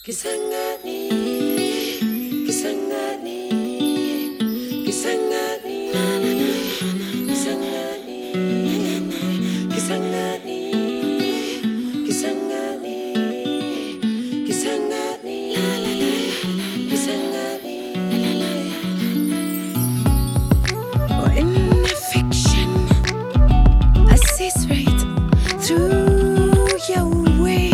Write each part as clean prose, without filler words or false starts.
Kisangani, Kisangani, Kisangani, Kisangani, Kisangani, Kisangani, Kisangani, Kisangani. Or in fiction, I see straight through your way.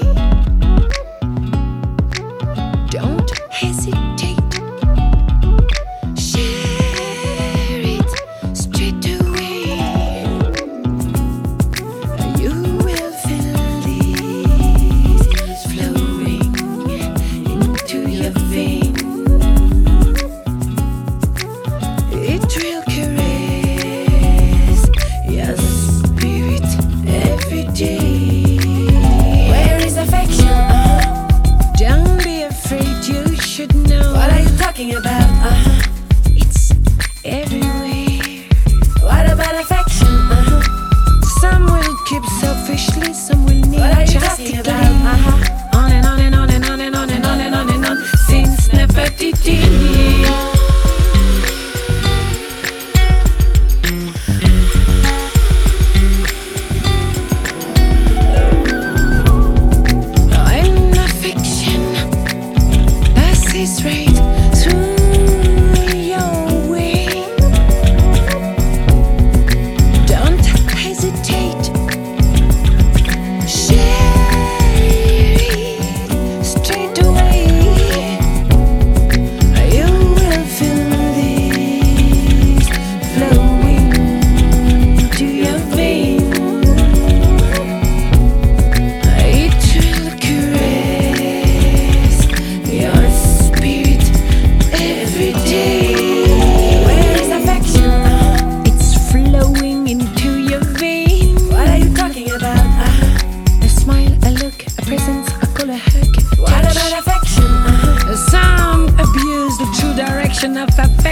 Don't hesitate, share it straight away. You will feel these flowing into your veins. It will caress your spirit every day. Where is affection? Don't be afraid, you should know. What are you talking about? It's everywhere. What about affection? Some will keep selfishly, some will need what are you talking about? On and on and on and on and on and on and on and on. Since Nefertiti. Straight through your way. Don't hesitate, share it straight away. You will feel this flowing to your veins. It will caress your spirit every day. Where is affection? It's flowing into your veins. What are you talking about? A smile, a look, a presence, a call, a hug. What about affection? Some abuse the true direction of affection.